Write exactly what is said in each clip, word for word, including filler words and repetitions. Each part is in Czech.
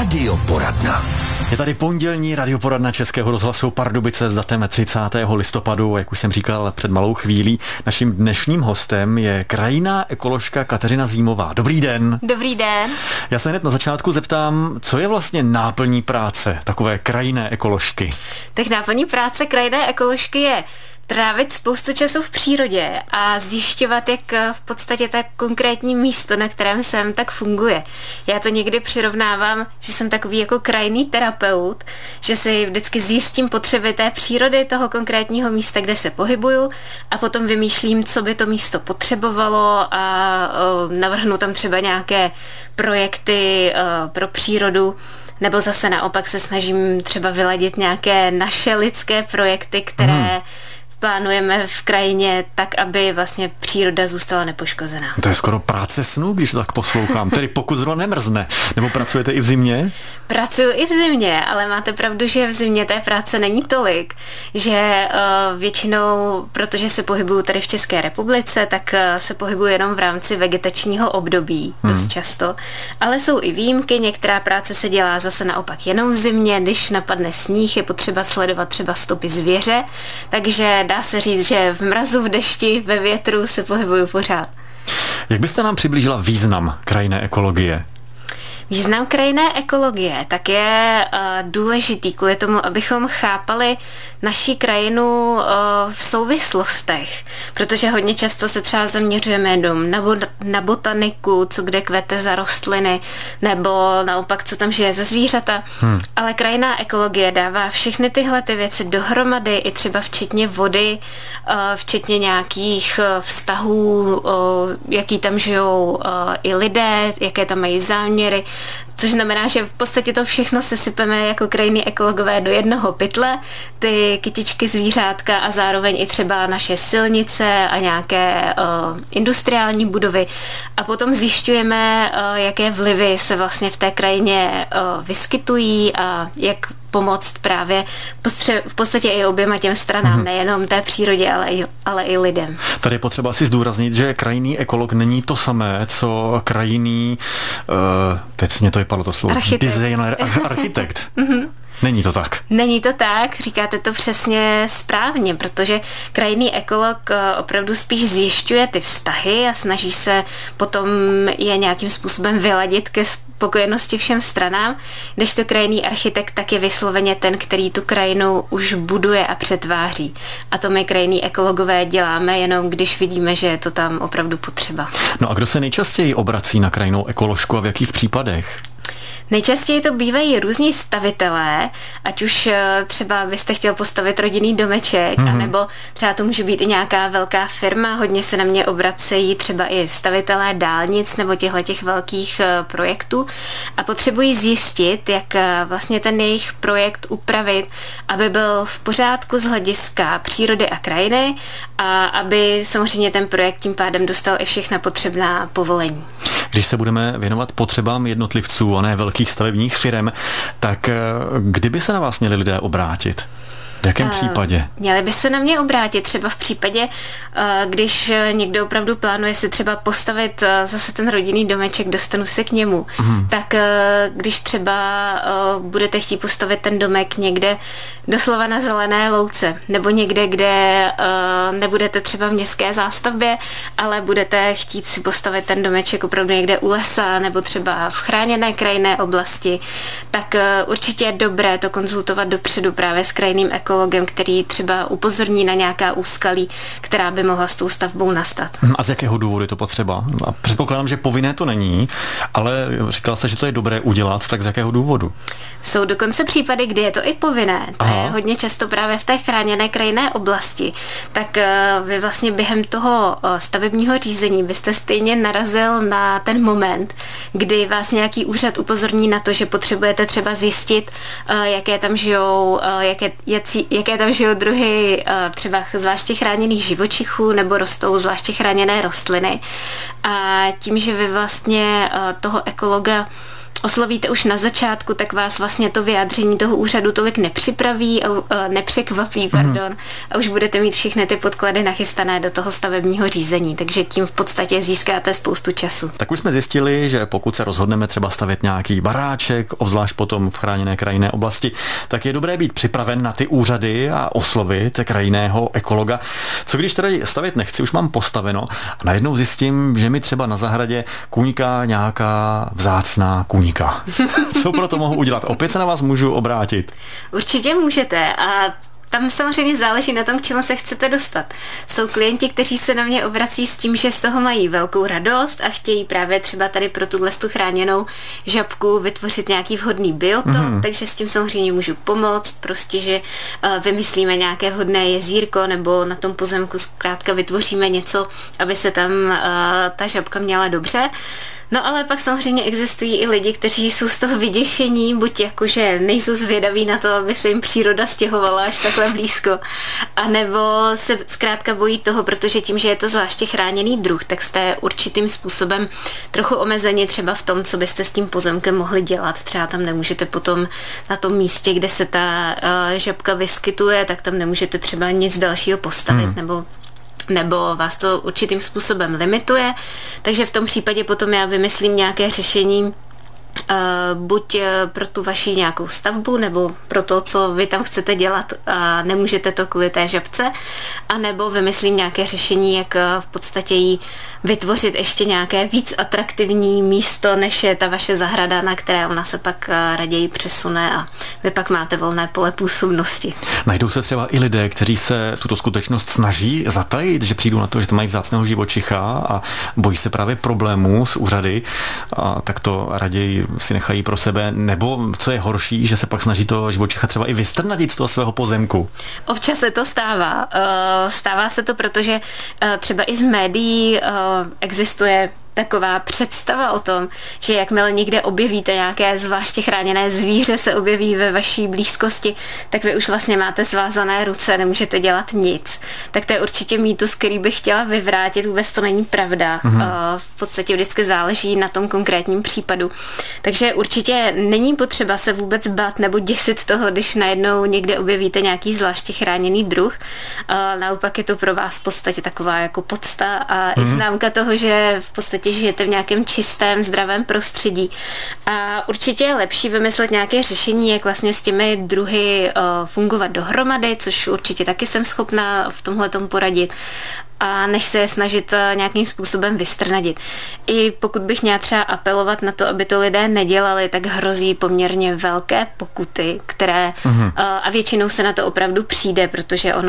Radioporadna. Je tady pondělní radioporadna Českého rozhlasu Pardubice s datem třicátého listopadu. Jak už jsem říkal před malou chvílí, naším dnešním hostem je krajinná ekoložka Kateřina Zímová. Dobrý den. Dobrý den. Já se hned na začátku zeptám, co je vlastně náplní práce takové krajinné ekoložky? Tak náplní práce krajinné ekoložky je trávit spoustu času v přírodě a zjišťovat, jak v podstatě tak konkrétní místo, na kterém jsem, tak funguje. Já to někdy přirovnávám, že jsem takový jako krajinný terapeut, že si vždycky zjistím potřeby té přírody, toho konkrétního místa, kde se pohybuju, a potom vymýšlím, co by to místo potřebovalo a o, navrhnu tam třeba nějaké projekty o, pro přírodu. Nebo zase naopak se snažím třeba vyladit nějaké naše lidské projekty, které hmm. plánujeme v krajině tak, aby vlastně příroda zůstala nepoškozená. To je skoro práce snů, když to tak poslouchám. Tedy pokud zrovna nemrzne. Nebo pracujete i v zimě? Pracuji i v zimě, ale máte pravdu, že v zimě té práce není tolik, že uh, většinou, protože se pohybuju tady v České republice, tak uh, se pohybuju jenom v rámci vegetačního období, hmm. dost často. Ale jsou i výjimky, některá práce se dělá zase naopak jenom v zimě, když napadne sníh, je potřeba sledovat třeba stopy zvěře, takže dá se říct, že v mrazu, v dešti, ve větru se pohybuju pořád. Jak byste nám přiblížila význam krajinné ekologie? Význam krajinné ekologie tak je uh, důležitý kvůli tomu, abychom chápali naši krajinu uh, v souvislostech, protože hodně často se třeba zaměřujeme jenom na, bo- na botaniku, co kde kvete za rostliny, nebo naopak, co tam žije ze zvířata, hmm. ale krajinná ekologie dává všechny tyhle ty věci dohromady, i třeba včetně vody, uh, včetně nějakých uh, vztahů, uh, jaký tam žijou uh, i lidé, jaké tam mají záměry, což znamená, že v podstatě to všechno sesypeme jako krajinní ekologové do jednoho pytle, ty kytičky, zvířátka a zároveň i třeba naše silnice a nějaké uh, industriální budovy. A potom zjišťujeme, uh, jaké vlivy se vlastně v té krajině uh, vyskytují a jak pomoct právě v podstatě i oběma těm stranám, hmm. nejenom té přírodě, ale i, ale i lidem. Tady je potřeba si zdůraznit, že krajinný ekolog není to samé, co krajinný, uh, teď mě to vypadlo to slovo, architekt. designer, architekt. mm-hmm. Není to tak. Není to tak, říkáte to přesně správně, protože krajinný ekolog opravdu spíš zjišťuje ty vztahy a snaží se potom je nějakým způsobem vyladit ke spokojenosti všem stranám, kdežto krajinný architekt tak je vysloveně ten, který tu krajinu už buduje a přetváří. A to my krajinný ekologové děláme jenom, když vidíme, že je to tam opravdu potřeba. No a kdo se nejčastěji obrací na krajinnou ekoložku a v jakých případech? Nejčastěji to bývají různí stavitelé, ať už třeba byste chtěl postavit rodinný domeček, mm-hmm. anebo třeba to může být i nějaká velká firma, hodně se na mě obracejí třeba i stavitelé dálnic nebo těchto velkých projektů a potřebují zjistit, jak vlastně ten jejich projekt upravit, aby byl v pořádku z hlediska přírody a krajiny a aby samozřejmě ten projekt tím pádem dostal i všechna potřebná povolení. Když se budeme věnovat potřebám jednotlivců a ne velkých stavebních firem, tak kdyby se na vás měli lidé obrátit? V jakém případě? Měli by se na mě obrátit třeba v případě, když někdo opravdu plánuje si třeba postavit zase ten rodinný domeček, dostanu se k němu, hmm. tak když třeba budete chtít postavit ten domek někde doslova na zelené louce, nebo někde, kde nebudete třeba v městské zástavbě, ale budete chtít si postavit ten domeček opravdu někde u lesa, nebo třeba v chráněné krajinné oblasti, tak určitě je dobré to konzultovat dopředu právě s krajinným ekologem, který třeba upozorní na nějaká úskalí, která by mohla s tou stavbou nastat. A z jakého důvodu je to potřeba? A předpokládám, že povinné to není, ale říkala jste, že to je dobré udělat, tak z jakého důvodu? Jsou dokonce případy, kdy je to i povinné. To je hodně často právě v té chráněné krajinné oblasti. Tak vy vlastně během toho stavebního řízení byste stejně narazil na ten moment, kdy vás nějaký úřad upozorní na to, že potřebujete třeba zjistit, jaké tam žijou, jaké, jací, jaké tam žijou druhy třeba zvláště chráněných živočichů nebo rostou zvláště chráněné rostliny. A tím, že vy vlastně toho ekologa oslovíte už na začátku, tak vás vlastně to vyjádření toho úřadu tolik nepřipraví, a, a nepřekvapí, pardon, mm. a už budete mít všechny ty podklady nachystané do toho stavebního řízení, takže tím v podstatě získáte spoustu času. Tak už jsme zjistili, že pokud se rozhodneme třeba stavět nějaký baráček, obzvlášť potom v chráněné krajinné oblasti, tak je dobré být připraven na ty úřady a oslovit krajinného ekologa. Co když tady stavět nechci, už mám postaveno a najednou zjistím, že mi třeba na zahradě kůňká nějaká vzácná kůňka. Co pro to mohu udělat? Opět se na vás můžu obrátit? Určitě můžete a tam samozřejmě záleží na tom, k čemu se chcete dostat. Jsou klienti, kteří se na mě obrací s tím, že z toho mají velkou radost a chtějí právě třeba tady pro tuhle tu chráněnou žabku vytvořit nějaký vhodný biotop, mm-hmm. takže s tím samozřejmě můžu pomoct, prostě, že uh, vymyslíme nějaké vhodné jezírko nebo na tom pozemku zkrátka vytvoříme něco, aby se tam uh, ta žabka měla dobře. No ale pak samozřejmě existují i lidi, kteří jsou z toho vyděšení, buď jakože nejsou zvědaví na to, aby se jim příroda stěhovala až takhle blízko, anebo se zkrátka bojí toho, protože tím, že je to zvláště chráněný druh, tak jste určitým způsobem trochu omezeni třeba v tom, co byste s tím pozemkem mohli dělat. Třeba tam nemůžete potom na tom místě, kde se ta uh, žabka vyskytuje, tak tam nemůžete třeba nic dalšího postavit, hmm. nebo nebo vás to určitým způsobem limituje, takže v tom případě potom já vymyslím nějaké řešení, Uh, buď pro tu vaši nějakou stavbu, nebo pro to, co vy tam chcete dělat a nemůžete to kvůli té žabce, anebo vymyslím nějaké řešení, jak v podstatě jí vytvořit ještě nějaké víc atraktivní místo, než je ta vaše zahrada, na které ona se pak raději přesune a vy pak máte volné pole působnosti. Najdou se třeba i lidé, kteří se tuto skutečnost snaží zatajit, že přijdou na to, že to mají vzácného živočicha a bojí se právě problémů s úřady, a tak to raději si nechají pro sebe, nebo co je horší, že se pak snaží to živočicha třeba i vystrnadit z toho svého pozemku. Občas se to stává. Stává se to, protože třeba i z médií existuje taková představa o tom, že jakmile někde objevíte nějaké zvláště chráněné zvíře se objeví ve vaší blízkosti, tak vy už vlastně máte svázané ruce, nemůžete dělat nic. Tak to je určitě mýtus, který bych chtěla vyvrátit, vůbec to není pravda. Mm-hmm. V podstatě vždycky záleží na tom konkrétním případu. Takže určitě není potřeba se vůbec bát nebo děsit toho, když najednou někde objevíte nějaký zvláště chráněný druh. Naopak je to pro vás v podstatě taková jako podsta a mm-hmm. i známka toho, že v podstatě žijete v nějakém čistém, zdravém prostředí. A určitě je lepší vymyslet nějaké řešení, jak vlastně s těmi druhy uh, fungovat dohromady, což určitě taky jsem schopná v tomhletom poradit, a než se je snažit nějakým způsobem vystrnadit. I pokud bych měla třeba apelovat na to, aby to lidé nedělali, tak hrozí poměrně velké pokuty, které mm-hmm. a většinou se na to opravdu přijde, protože ono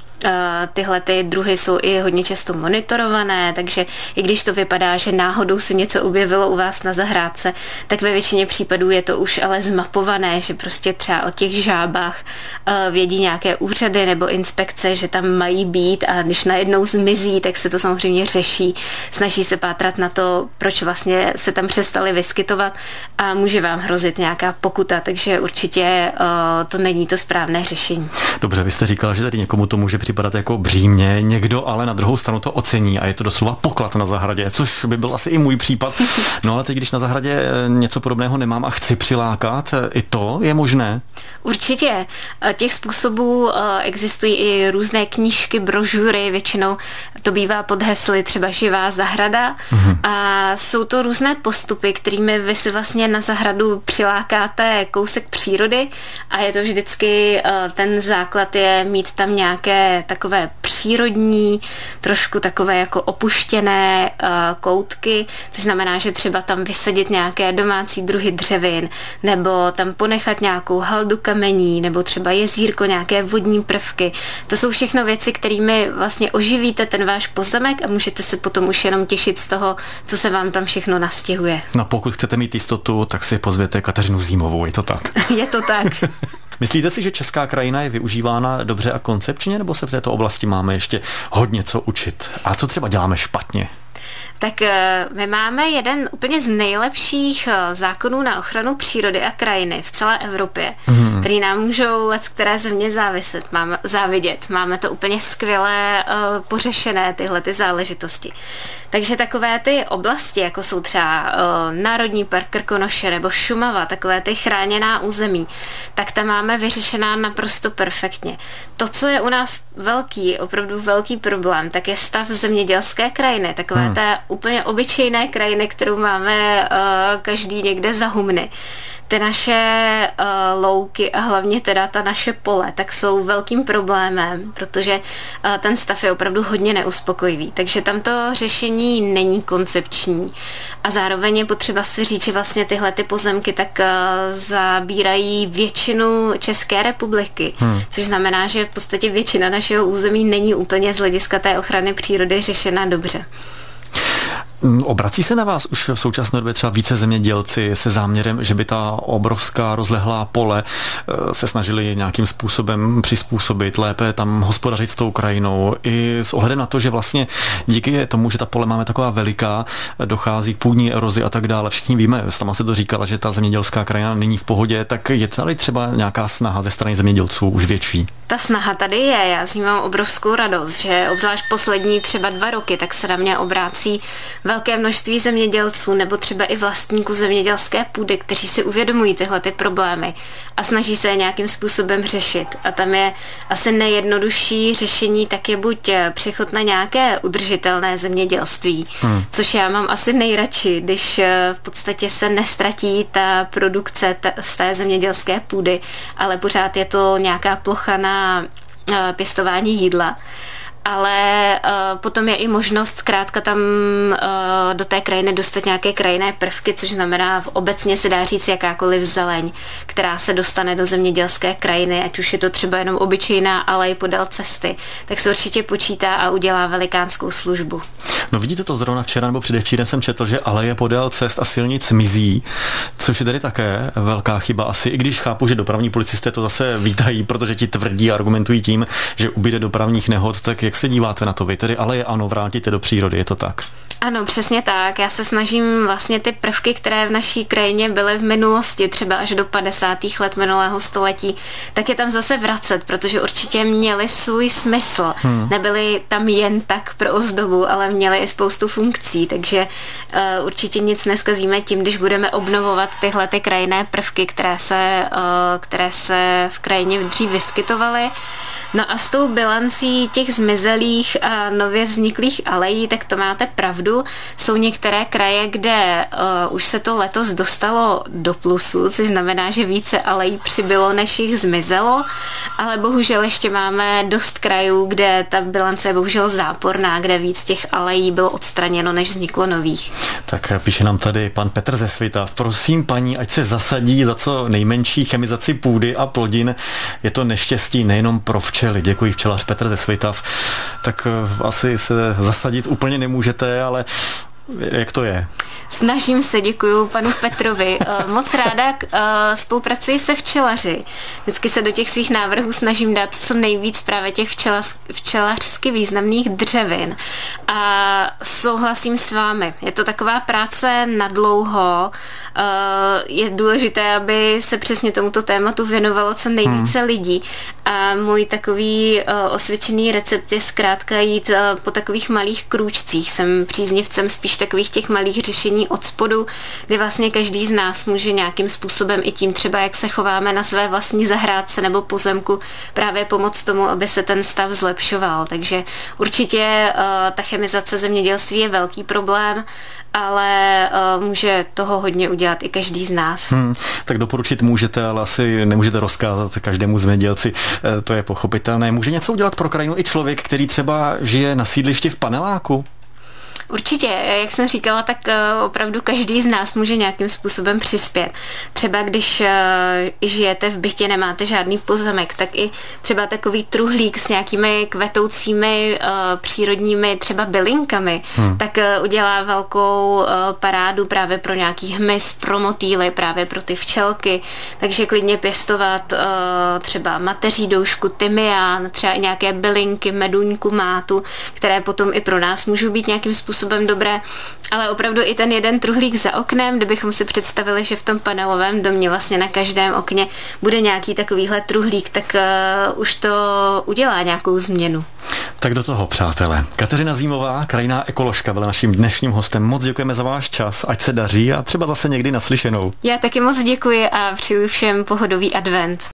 tyhle ty druhy jsou i hodně často monitorované, takže i když to vypadá, že náhodou se něco objevilo u vás na zahrádce, tak ve většině případů je to už ale zmapované, že prostě třeba o těch žábách vědí nějaké úřady nebo inspekce, že tam mají být, a když najednou zmizí, tak se to samozřejmě řeší. Snaží se pátrat na to, proč vlastně se tam přestali vyskytovat, a může vám hrozit nějaká pokuta, takže určitě to není to správné řešení. Dobře, vy jste říkala, že tady někomu to může připadat jako břímě, někdo ale na druhou stranu to ocení a je to doslova poklad na zahradě, což by byl asi i můj případ. No ale teď, když na zahradě něco podobného nemám a chci přilákat, i to je možné? Určitě. Těch způsobů existují i různé knížky, brožury, většinou to bývá pod hesly třeba Živá zahrada, mhm. a jsou to různé postupy, kterými vy si vlastně na zahradu přilákáte kousek přírody, a je to vždycky, ten základ je mít tam nějaké takové přírodní, trošku takové jako opuštěné uh, koutky, což znamená, že třeba tam vysadit nějaké domácí druhy dřevin, nebo tam ponechat nějakou haldu kamení, nebo třeba jezírko, nějaké vodní prvky. To jsou všechno věci, kterými vlastně oživíte ten váš pozemek a můžete se potom už jenom těšit z toho, co se vám tam všechno nastěhuje. No pokud chcete mít jistotu, tak si pozvěte Kateřinu Zímovou, je to tak? Je to tak. Myslíte si, že česká krajina je využívána dobře a koncepčně, nebo se v této oblasti máme ještě hodně co učit? A co třeba děláme špatně? Tak my máme jeden úplně z nejlepších zákonů na ochranu přírody a krajiny v celé Evropě, hmm. který nám můžou let které země záviset, máme, závidět. Máme to úplně skvěle uh, pořešené, tyhle ty záležitosti. Takže takové ty oblasti, jako jsou třeba uh, Národní park Krkonoše nebo Šumava, takové ty chráněná území, tak tam máme vyřešená naprosto perfektně. To, co je u nás velký, opravdu velký problém, tak je stav zemědělské krajiny, takové hmm. té úplně obyčejné krajiny, kterou máme uh, každý někde za humny. Ty naše uh, louky a hlavně teda ta naše pole, tak jsou velkým problémem, protože uh, ten stav je opravdu hodně neuspokojivý. Takže tam to řešení není koncepční. A zároveň je potřeba si říct, že vlastně tyhle ty pozemky tak uh, zabírají většinu České republiky, hmm. což znamená, že v podstatě většina našeho území není úplně z hlediska té ochrany přírody řešena dobře. Obrací se na vás už v současné době třeba více zemědělci se záměrem, že by ta obrovská rozlehlá pole se snažili nějakým způsobem přizpůsobit, lépe tam hospodařit s tou krajinou i s ohledem na to, že vlastně díky tomu, že ta pole máme taková veliká, dochází k půdní erozi a tak dále. Všichni víme, sama se to říkala, že ta zemědělská krajina není v pohodě, tak je tady třeba nějaká snaha ze strany zemědělců už větší? Ta snaha tady je, já z ní mám obrovskou radost, že obzvlášť poslední třeba dva roky, tak se na mě obrácí velké množství zemědělců nebo třeba i vlastníků zemědělské půdy, kteří si uvědomují tyhle ty problémy a snaží se je nějakým způsobem řešit. A tam je asi nejjednodušší řešení, tak je buď přechod na nějaké udržitelné zemědělství, hmm. což já mám asi nejradši, když v podstatě se nestratí ta produkce t- z té zemědělské půdy, ale pořád je to nějaká plocha na pěstování jídla. Ale uh, potom je i možnost zkrátka tam uh, do té krajiny dostat nějaké krajinné prvky, což znamená obecně se dá říct jakákoliv zeleň, která se dostane do zemědělské krajiny, ať už je to třeba jenom obyčejná alej podél cesty, tak se určitě počítá a udělá velikánskou službu. No vidíte to zrovna včera nebo předevčírem jsem četl, že aleje podél cest a silnic mizí, což je tady také velká chyba asi, i když chápu, že dopravní policisté to zase vítají, protože ti tvrdí a argumentují tím, že ubyde dopravních nehod, tak jak se díváte na to vy? Tedy aleje ano, vrátíte do přírody, je to tak? Ano, přesně tak. Já se snažím vlastně ty prvky, které v naší krajině byly v minulosti, třeba až do padesátých let minulého století, tak je tam zase vracet, protože určitě měly svůj smysl. Hmm. Nebyly tam jen tak pro ozdobu, ale měly i spoustu funkcí, takže uh, určitě nic neskazíme tím, když budeme obnovovat tyhle ty krajinné prvky, které se, uh, které se v krajině dřív vyskytovaly. No a s tou bilancí těch zmizelých a nově vzniklých alejí, tak to máte pravdu. Jsou některé kraje, kde uh, už se to letos dostalo do plusu, což znamená, že více alejí přibylo, než jich zmizelo, ale bohužel ještě máme dost krajů, kde ta bilance je bohužel záporná, kde víc těch alejí bylo odstraněno, než vzniklo nových. Tak píše nám tady pan Petr ze Svitav. Prosím paní, ať se zasadí za co nejmenší chemizaci půdy a plodin. Je to neštěstí nejenom pro včely. Děkuji, včelař Petr ze Svitav. Tak asi se zasadit úplně nemůžete, ale jak to je? Snažím se, děkuju panu Petrovi. Moc ráda spolupracuji se včelaři. Vždycky se do těch svých návrhů snažím dát co nejvíc právě těch včelař, včelařsky významných dřevin. A souhlasím s vámi. Je to taková práce na dlouho. Je důležité, aby se přesně tomuto tématu věnovalo co nejvíce hmm. lidí. A můj takový osvědčený recept je zkrátka jít po takových malých krůčcích. Jsem příznivcem spíš takových těch malých řešení od spodu, kdy vlastně každý z nás může nějakým způsobem i tím třeba, jak se chováme na své vlastní zahrádce nebo pozemku, právě pomoct tomu, aby se ten stav zlepšoval. Takže určitě uh, ta chemizace zemědělství je velký problém, ale uh, může toho hodně udělat i každý z nás. Hmm, tak doporučit můžete, ale asi nemůžete rozkázat každému zemědělci, e, to je pochopitelné. Může něco udělat pro krajinu i člověk, který třeba žije na sídlišti v paneláku? Určitě, jak jsem říkala, tak opravdu každý z nás může nějakým způsobem přispět. Třeba když žijete v bytě, nemáte žádný pozemek, tak i třeba takový truhlík s nějakými kvetoucími přírodními třeba bylinkami, hmm. tak udělá velkou parádu právě pro nějaký hmyz, pro motýly, právě pro ty včelky. Takže klidně pěstovat třeba mateří doušku, tymián, třeba i nějaké bylinky, meduňku, mátu, které potom i pro nás můžou být nějakým způsobem způsobem dobré, ale opravdu i ten jeden truhlík za oknem, kdybychom si představili, že v tom panelovém domě vlastně na každém okně bude nějaký takovýhle truhlík, tak uh, už to udělá nějakou změnu. Tak do toho, přátelé. Kateřina Zímová, krajinná ekoložka, byla naším dnešním hostem. Moc děkujeme za váš čas, ať se daří a třeba zase někdy naslyšenou. Já taky moc děkuji a přeju všem pohodový advent.